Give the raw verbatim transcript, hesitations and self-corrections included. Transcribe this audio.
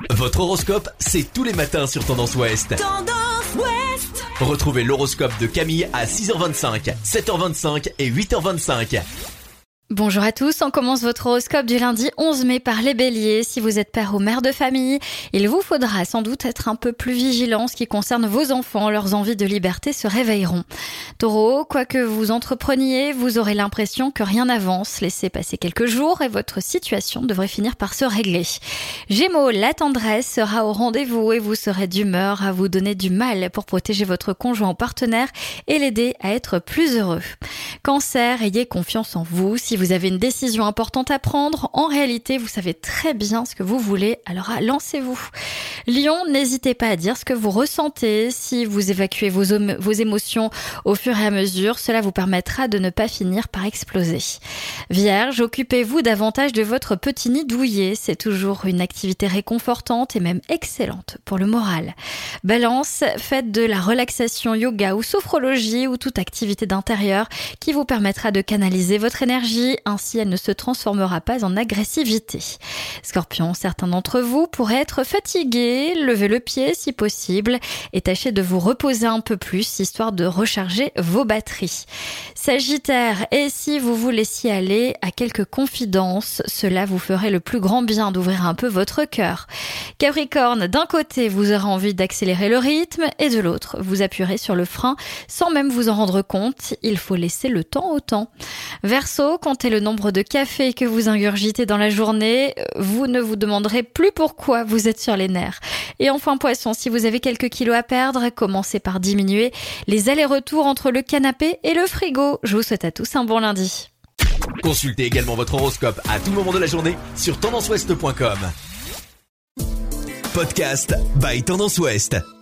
Votre horoscope, c'est tous les matins sur Tendance Ouest. Tendance Ouest. Retrouvez l'horoscope de Camille à six heures vingt-cinq, sept heures vingt-cinq et huit heures vingt-cinq. Bonjour à tous, on commence votre horoscope du lundi onze mai par les béliers. Si vous êtes père ou mère de famille, il vous faudra sans doute être un peu plus vigilant en ce qui concerne vos enfants. Leurs envies de liberté se réveilleront. Taureau, quoi que vous entrepreniez, vous aurez l'impression que rien n'avance. Laissez passer quelques jours et votre situation devrait finir par se régler. Gémeaux, la tendresse sera au rendez-vous et vous serez d'humeur à vous donner du mal pour protéger votre conjoint ou partenaire et l'aider à être plus heureux. Cancer, ayez confiance en vous. Si vous avez une décision importante à prendre, en réalité, vous savez très bien ce que vous voulez, alors lancez-vous. Lion, n'hésitez pas à dire ce que vous ressentez. Si vous évacuez vos, om- vos émotions au fur et à mesure, cela vous permettra de ne pas finir par exploser. Vierge, occupez-vous davantage de votre petit nid douillet. C'est toujours une activité réconfortante et même excellente pour le moral. Balance, faites de la relaxation yoga ou sophrologie ou toute activité d'intérieur qui vous permettra de canaliser votre énergie. Ainsi, elle ne se transformera pas en agressivité. Scorpion, certains d'entre vous pourraient être fatigués. Levez le pied si possible et tâchez de vous reposer un peu plus, histoire de recharger vos batteries. Sagittaire, et si vous vous laissiez aller à quelques confidences, cela vous ferait le plus grand bien d'ouvrir un peu votre cœur. Capricorne, d'un côté, vous aurez envie d'accélérer le rythme et de l'autre, vous appuierez sur le frein sans même vous en rendre compte. Il faut laisser le temps au temps. Verseau, comptez le nombre de cafés que vous ingurgitez dans la journée. Vous ne vous demanderez plus pourquoi vous êtes sur les nerfs. Et enfin Poisson, si vous avez quelques kilos à perdre, commencez par diminuer les allers-retours entre le canapé et le frigo. Je vous souhaite à tous un bon lundi. Consultez également votre horoscope à tout moment de la journée sur tendance ouest point com. Podcast by Tendance Ouest.